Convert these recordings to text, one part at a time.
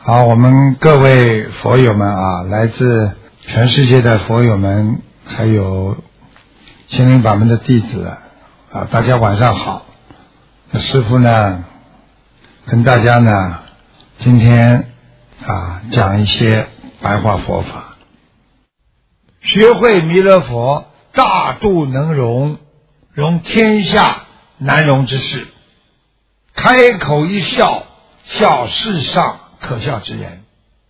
好，我们各位佛友们啊，来自全世界的佛友们，还有心灵法门的弟子啊，大家晚上好。师父呢，跟大家呢，今天讲一些白话佛法，学会弥勒佛大度能容天下难容之事，开口一笑，笑世上可笑之人。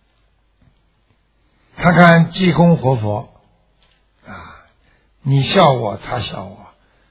看看济公活佛你笑我，他笑我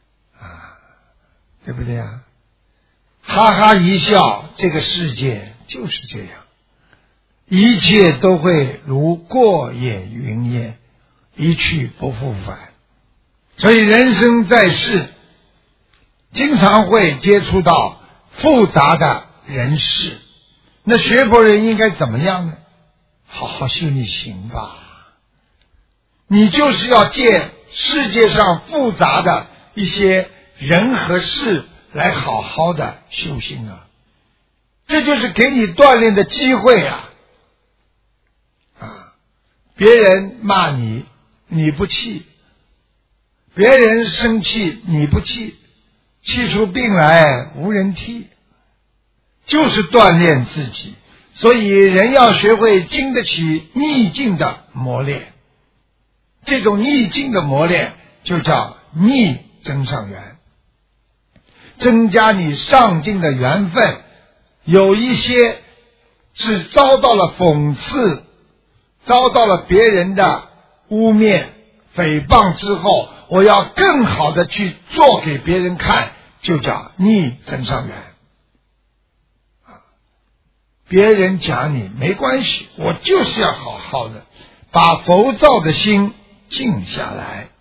对不对啊？哈哈一笑，这个世界就是这样，一切都会如过眼云烟，一去不复返。所以人生在世，经常会接触到复杂的人事，那学佛人应该怎么样呢？好好修你行吧，你就是要借世界上复杂的一些人和事来好好的修行啊，这就是给你锻炼的机会别人骂你，你不气；别人生气，你不气，气出病来无人替，就是锻炼自己。所以人要学会经得起逆境的磨练，这种逆境的磨练就叫逆增上缘，增加你上进的缘分。有一些是遭到了讽刺，遭到了别人的污蔑诽谤之后，我要更好的去做给别人看，就叫逆增上缘。别人讲你没关系，我就是要好好的把浮躁的心静下来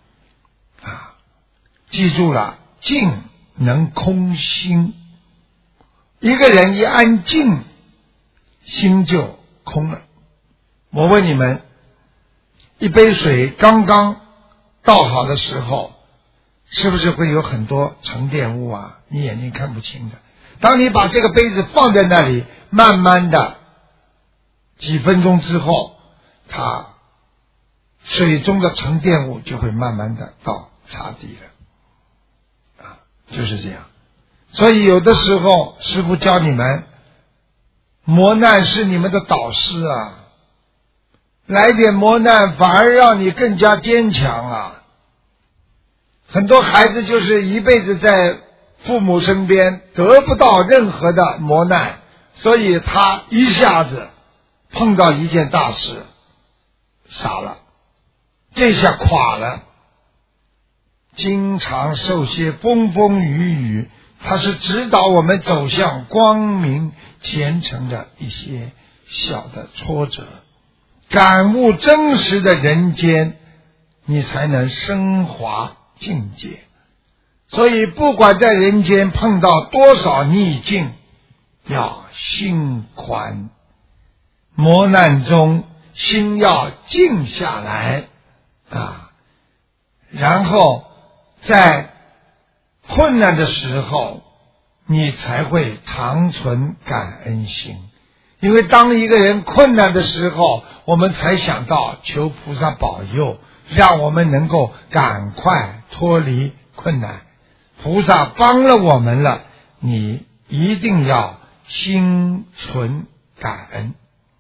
记住了，静能空心，一个人一安静，心就空了。我问你们，一杯水刚刚倒好的时候，是不是会有很多沉淀物你眼睛看不清的。当你把这个杯子放在那里，慢慢的几分钟之后，它水中的沉淀物就会慢慢的到茶底了就是这样。所以有的时候师父教你们，磨难是你们的导师来点磨难反而让你更加坚强很多孩子就是一辈子在父母身边得不到任何的磨难，所以他一下子碰到一件大事傻了，这下垮了。经常受些风风雨雨，它是指导我们走向光明前程的一些小的挫折，感悟真实的人间，你才能升华境界。所以不管在人间碰到多少逆境，要心宽，磨难中心要静下来然后在困难的时候你才会常存感恩心。因为当一个人困难的时候，我们才想到求菩萨保佑，让我们能够赶快脱离困难。菩萨帮了我们了，你一定要心存感恩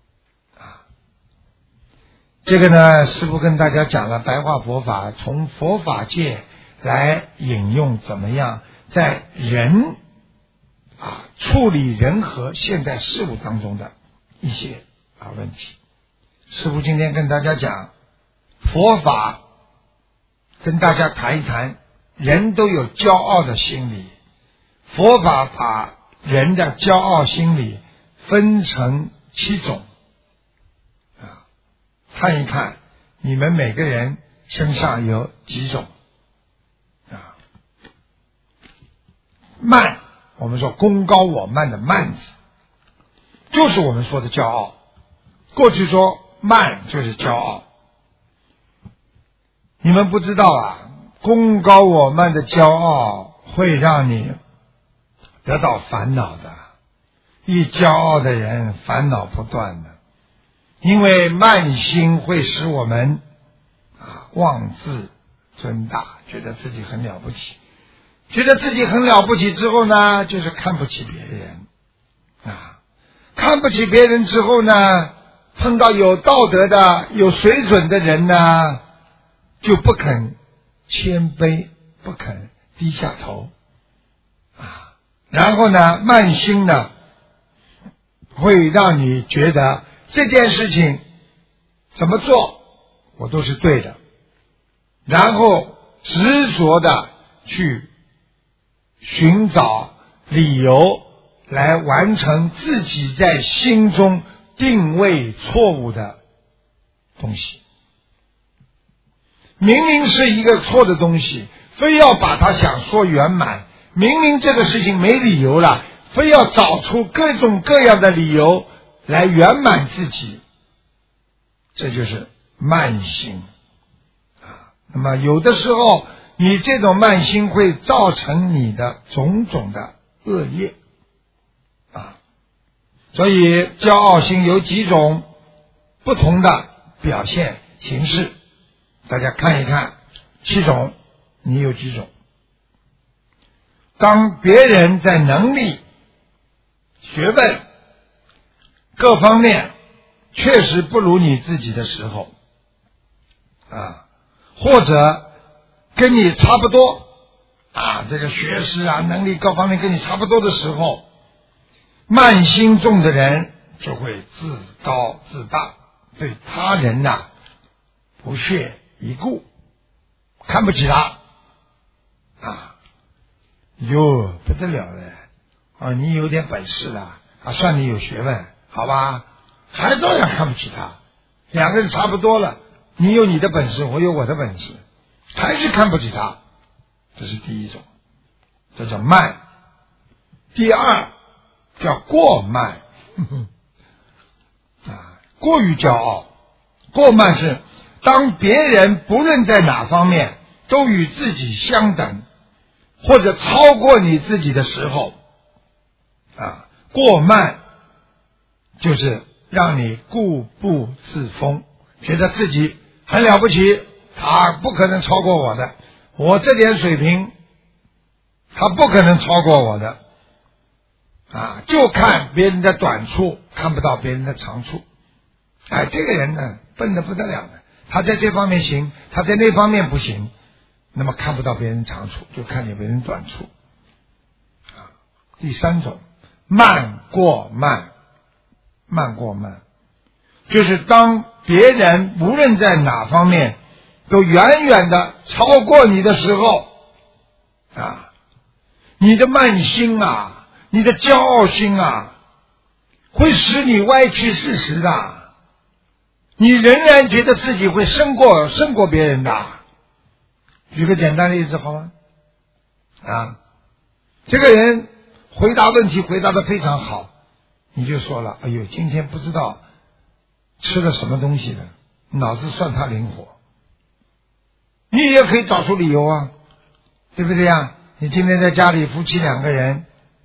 这个呢，师父跟大家讲了白话佛法，从佛法界来引用怎么样在人处理人和现代事物当中的一些问题。师父今天跟大家讲佛法，跟大家谈一谈人都有骄傲的心理。佛法把人的骄傲心理分成7种看一看你们每个人身上有几种慢，我们说功高我慢的慢字，就是我们说的骄傲。过去说慢就是骄傲，你们不知道功高我慢的骄傲会让你得到烦恼的。 一骄傲的人烦恼不断的，因为慢心会使我们妄自尊大，觉得自己很了不起，觉得自己很了不起之后呢，就是看不起别人看不起别人之后呢，碰到有道德的有水准的人呢，就不肯谦卑，不肯低下头然后呢，慢心呢会让你觉得这件事情怎么做我都是对的，然后执着的去寻找理由来完成自己在心中定位错误的东西。明明是一个错的东西，非要把它想说圆满，明明这个事情没理由了，非要找出各种各样的理由来圆满自己，这就是慢心那么有的时候你这种慢心会造成你的种种的恶业所以骄傲心有几种不同的表现形式，大家看一看，7种，你有几种？当别人在能力、学问各方面确实不如你自己的时候或者跟你差不多这个学识能力各方面跟你差不多的时候，慢心重的人就会自高自大，对他人不屑一顾，看不起他哟不得了了你有点本事了算你有学问好吧，还照样看不起他，两个人差不多了，你有你的本事，我有我的本事，还是看不起他，这是第一种，这叫慢。第二叫过慢过于骄傲。过慢是当别人不论在哪方面都与自己相等或者超过你自己的时候过慢就是让你固步自封，觉得自己很了不起，他不可能超过我的，我这点水平他不可能超过我的就看别人的短处，看不到别人的长处这个人呢笨得不得了的，他在这方面行，他在那方面不行，那么看不到别人长处，就看见别人短处第三种慢过慢。慢过慢就是当别人无论在哪方面都远远的超过你的时候你的慢心你的骄傲心会使你歪曲事实的，你仍然觉得自己会胜过别人的。举个简单的例子好吗这个人回答问题回答得非常好，你就说了哎呦今天不知道吃了什么东西了，脑子算他灵活，你也可以找出理由对不对你今天在家里夫妻两个人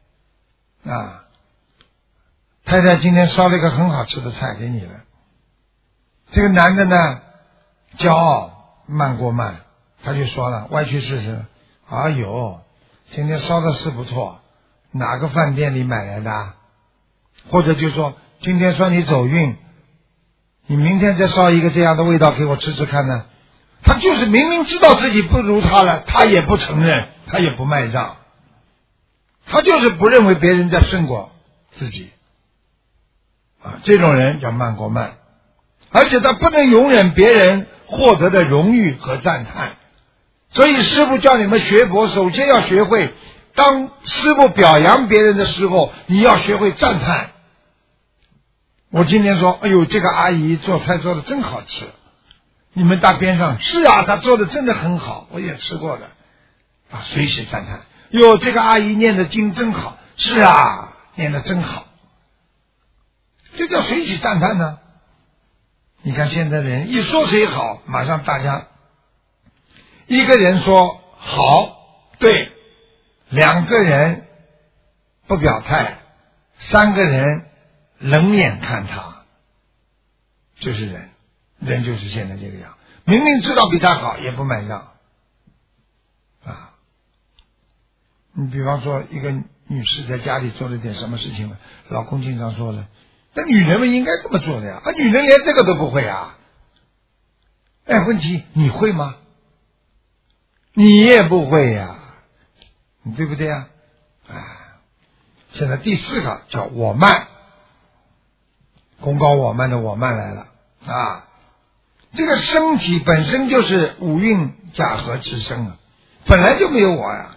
太太今天烧了一个很好吃的菜给你了，这个男的呢骄傲慢过慢，他就说了歪曲事实，哎呦今天烧的是不错，哪个饭店里买来的或者就说今天说你走运，你明天再烧一个这样的味道给我吃吃看呢，他就是明明知道自己不如他了，他也不承认，他也不卖账，他就是不认为别人在胜过自己这种人叫慢过慢，而且他不能容忍别人获得的荣誉和赞叹。所以师父叫你们学佛，首先要学会当师父表扬别人的时候，你要学会赞叹。我今天说哎呦这个阿姨做菜做的真好吃，你们大边上是她做的真的很好，我也吃过的随时赞叹，哟这个阿姨念的经真好，是念的真好，这叫随喜赞叹呢。你看现在的人一说谁好，马上大家一个人说好对，两个人不表态 3个人冷眼看他，就是人，人就是现在这个样，明明知道比他好也不买账啊。你比方说一个女士在家里做了点什么事情了，老公经常说了，那女人们应该这么做的呀，女人连这个都不会啊。问题你会吗？你也不会呀，你对不对呀？现在第4个叫我慢，功高我慢的我慢来了啊。这个身体本身就是五蕴假合之身啊，本来就没有我呀。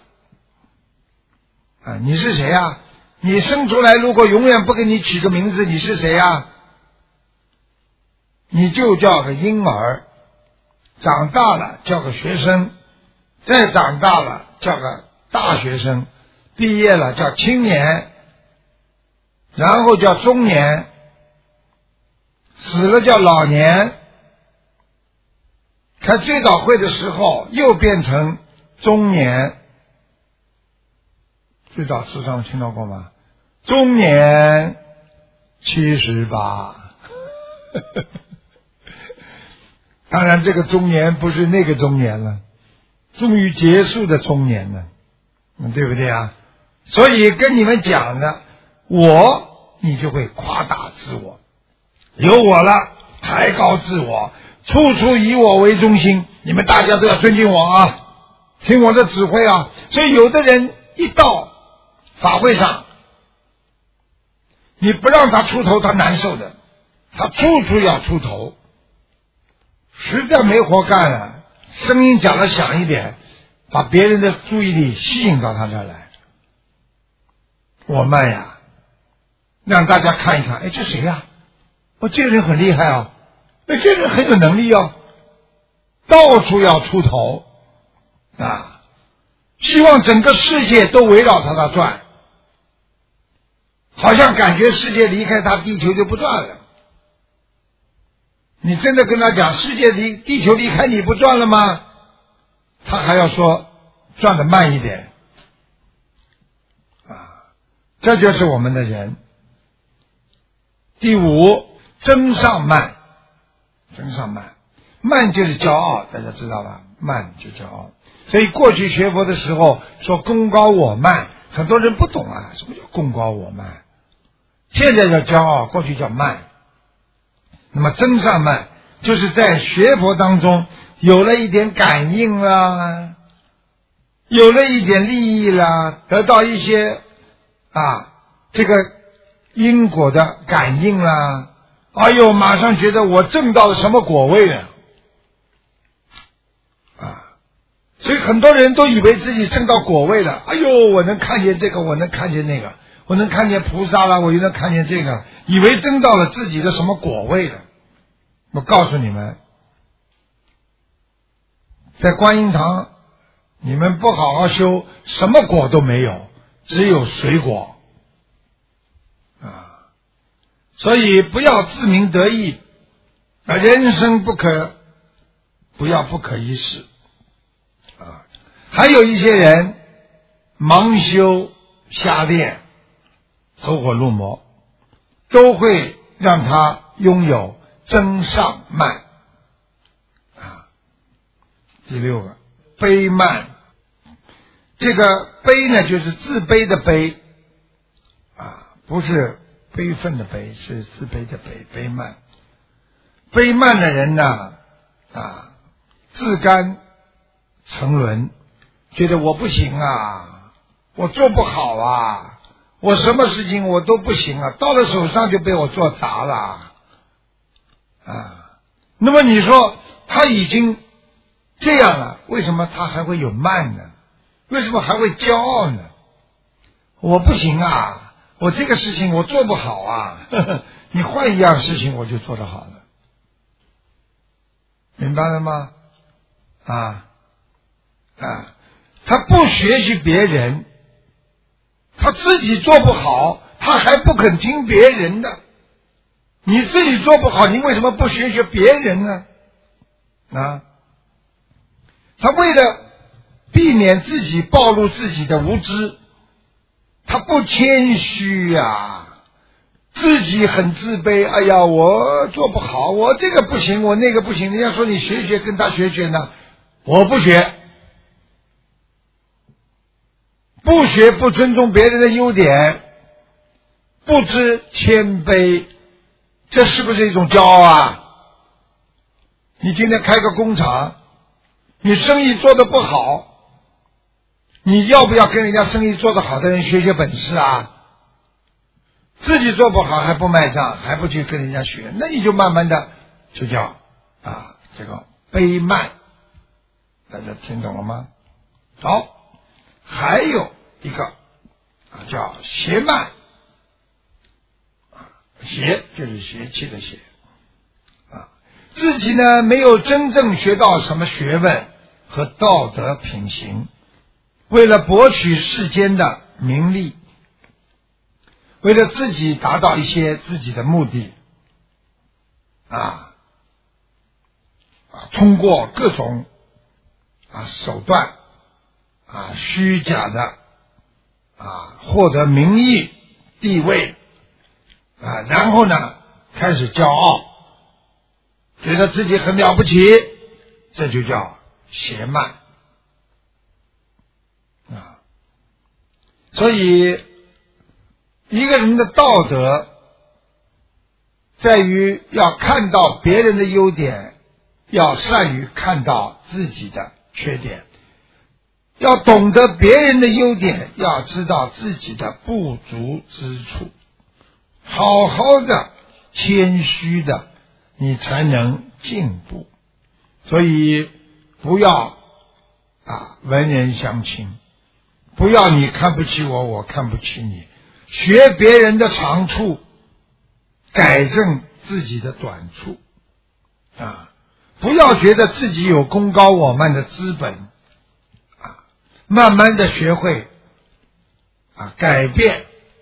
你是谁呀？你生出来如果永远不给你起个名字，你是谁呀？你就叫个婴儿，长大了叫个学生，再长大了叫个大学生，毕业了叫青年，然后叫中年，死了叫老年，开追悼会的时候又变成中年。最早词上听到过吗？中年78。当然这个中年不是那个中年了，终于结束的中年了，对不对啊？所以跟你们讲的，你就会夸大自我，有我了抬高自我，处处以我为中心，你们大家都要尊敬我啊，听我的指挥啊。所以有的人一到法会上，你不让他出头他难受的，他处处要出头，实在没活干了，声音讲得响一点，把别人的注意力吸引到他这儿来。我慢呀，让大家看一看，这谁呀？这个人很厉害啊，这个人很有能力啊，到处要出头啊，希望整个世界都围绕他转，好像感觉世界离开他，地球就不转了。你真的跟他讲地球离开你不转了吗？他还要说转得慢一点啊，这就是我们的人。第5，增上慢，增上慢，慢就是骄傲，大家知道吧？慢就骄傲。所以过去学佛的时候说功高我慢，很多人不懂啊，什么叫功高我慢？现在叫骄傲，过去叫慢。那么增上慢就是在学佛当中有了一点感应啦，有了一点利益啦，得到一些这个因果的感应啦，马上觉得我证到了什么果位了所以很多人都以为自己证到果位了，我能看见这个，我能看见那个，我能看见菩萨了，我又能看见这个，以为证到了自己的什么果位了。我告诉你们，在观音堂你们不好好修，什么果都没有，只有水果所以不要自鸣得意人生不要不可一世还有一些人盲修瞎练，走火入魔，都会让他拥有增上慢第6个卑慢，这个卑呢就是自卑的卑不是悲愤的悲，是自卑的卑，卑慢。卑慢的人呢自甘沉沦，觉得我不行我做不好我什么事情我都不行到了手上就被我做砸了那么你说他已经这样了，为什么他还会有慢呢？为什么还会骄傲呢？我不行我这个事情我做不好你换一样事情我就做得好了，明白了吗？他不学习别人，他自己做不好，他还不肯听别人的。你自己做不好，你为什么不学别人呢？他为了避免自己暴露自己的无知，他不谦虚自己很自卑，哎呀，我做不好，我这个不行，我那个不行，人家说你学学，跟他学学呢，我不学，不学，不尊重别人的优点，不知谦卑，这是不是一种骄傲啊？你今天开个工厂，你生意做得不好，你要不要跟人家生意做得好的人学学本事啊？自己做不好还不卖账，还不去跟人家学，那你就慢慢的就叫这个卑慢。大家听懂了吗？好，还有一个叫邪慢，邪就是邪气的邪自己呢没有真正学到什么学问和道德品行，为了博取世间的名利，为了自己达到一些自己的目的通过各种手段虚假的获得名义地位然后呢开始骄傲，觉得自己很了不起，这就叫邪慢所以一个人的道德在于要看到别人的优点，要善于看到自己的缺点，要懂得别人的优点，要知道自己的不足之处，好好的谦虚的你才能进步。所以不要文人相轻，不要你看不起我，我看不起你，学别人的长处，改正自己的短处不要觉得自己有功高我慢的资本慢慢的学会改变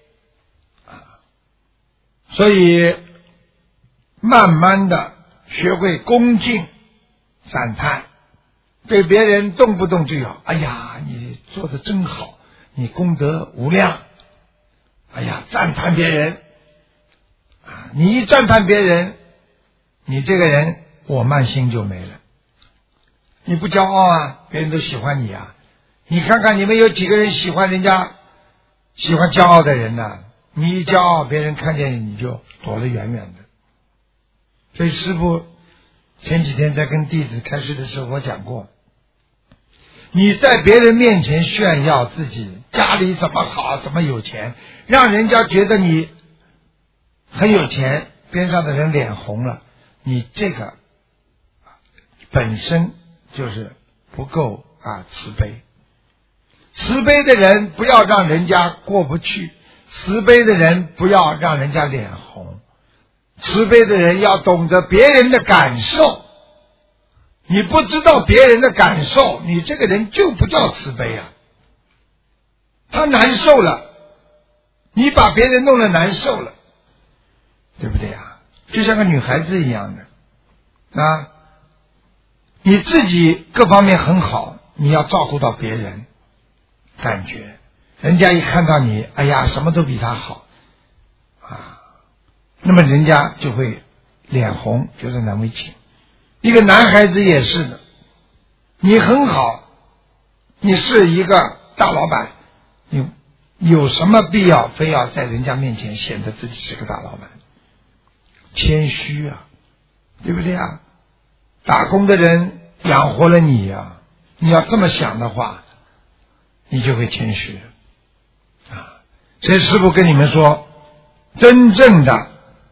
所以慢慢的学会恭敬赞叹，对别人动不动就要哎呀你做得真好，你功德无量，哎呀赞叹别人你一赞叹别人，你这个人我慢心就没了，你不骄傲别人都喜欢你你看看你们有几个人喜欢人家喜欢骄傲的人呢？你一骄傲，别人看见你就躲得远远的。所以师父前几天在跟弟子开示的时候我讲过，你在别人面前炫耀自己家里怎么好怎么有钱，让人家觉得你很有钱，边上的人脸红了，你这个本身就是不够慈悲。慈悲的人不要让人家过不去，慈悲的人不要让人家脸红，慈悲的人要懂得别人的感受。你不知道别人的感受，你这个人就不叫慈悲他难受了，你把别人弄得难受了，对不对就像个女孩子一样的你自己各方面很好，你要照顾到别人，感觉人家一看到你哎呀什么都比他好那么人家就会脸红，觉得难为情。一个男孩子也是的，你很好，你是一个大老板，你有什么必要非要在人家面前显得自己是个大老板？谦虚对不对打工的人养活了你你要这么想的话，你就会谦虚所以师父跟你们说，真正的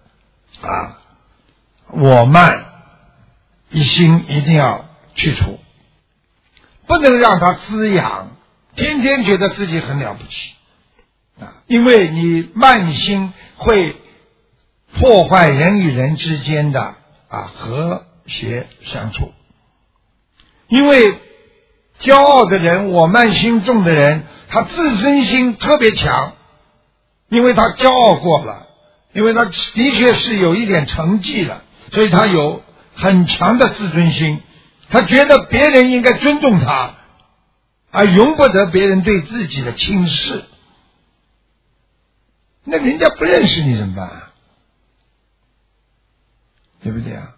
我慢一心一定要去除，不能让它滋养，天天觉得自己很了不起因为你慢心会破坏人与人之间的和谐相处。因为骄傲的人，我慢心重的人，他自尊心特别强，因为他骄傲过了，因为他的确是有一点成绩了，所以他有很强的自尊心，他觉得别人应该尊重他，而容不得别人对自己的轻视。那人家不认识你怎么办不对啊？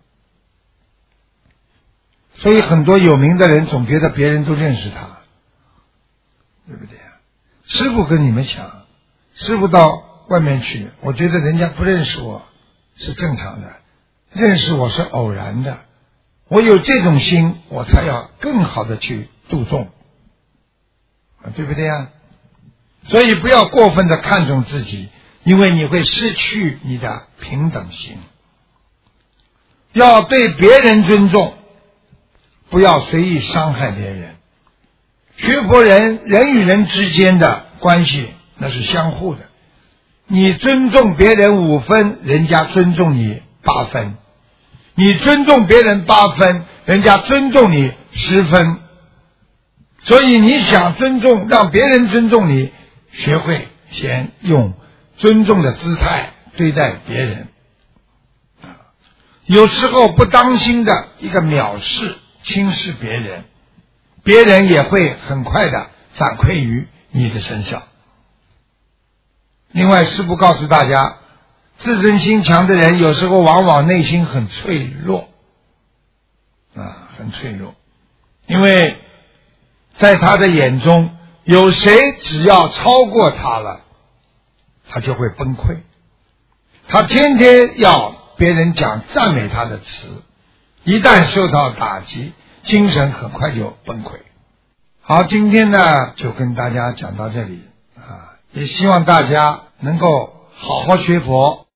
所以很多有名的人总觉得别人都认识他，对不对啊？师父跟你们讲，师父到外面去，我觉得人家不认识我是正常的，认识我是偶然的，我有这种心，我才要更好的去度众，对不对啊？所以不要过分的看重自己，因为你会失去你的平等心。要对别人尊重，不要随意伤害别人。学佛人与人之间的关系那是相互的，你尊重别人5分，人家尊重你8分，你尊重别人8分，人家尊重你10分。所以你想尊重，让别人尊重你，学会先用尊重的姿态对待别人。有时候不当心的一个藐视轻视别人，别人也会很快的反馈于你的身上。另外师父告诉大家，自尊心强的人有时候往往内心很脆弱很脆弱，因为在他的眼中，有谁只要超过他了，他就会崩溃。他天天要别人讲赞美他的词，一旦受到打击，精神很快就崩溃。好，今天呢就跟大家讲到这里也希望大家能够好好学佛。